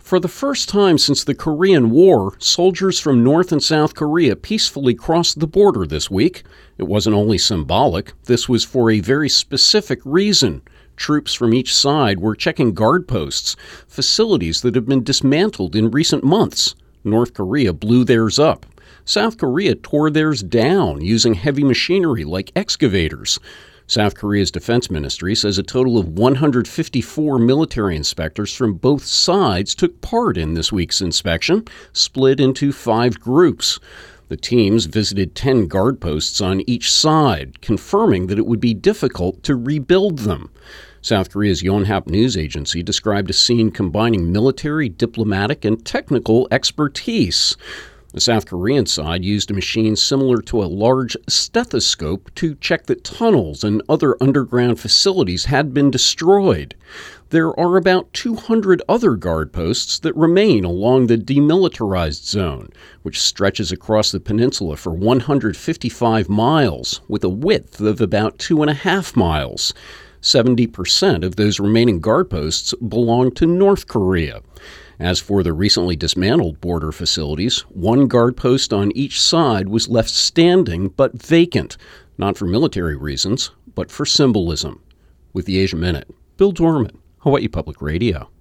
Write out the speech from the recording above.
For the first time since the Korean War, soldiers from North and South Korea peacefully crossed the border this week. It wasn't only symbolic. This was for a very specific reason. Troops from each side were checking guard posts, facilities that have been dismantled in recent months. North Korea blew theirs up. South Korea tore theirs down using heavy machinery like excavators. South Korea's defense ministry says a total of 154 military inspectors from both sides took part in this week's inspection, split into 5 groups. The teams visited 10 guard posts on each side, confirming that it would be difficult to rebuild them. South Korea's Yonhap news agency described a scene combining military, diplomatic, and technical expertise. The South Korean side used a machine similar to a large stethoscope to check that tunnels and other underground facilities had been destroyed. There are about 200 other guard posts that remain along the demilitarized zone, which stretches across the peninsula for 155 miles, with a width of about 2.5 miles. 70% of those remaining guard posts belong to North Korea. As for the recently dismantled border facilities, 1 guard post on each side was left standing but vacant, not for military reasons, but for symbolism. With the Asia Minute, Bill Dorman, Hawaii Public Radio.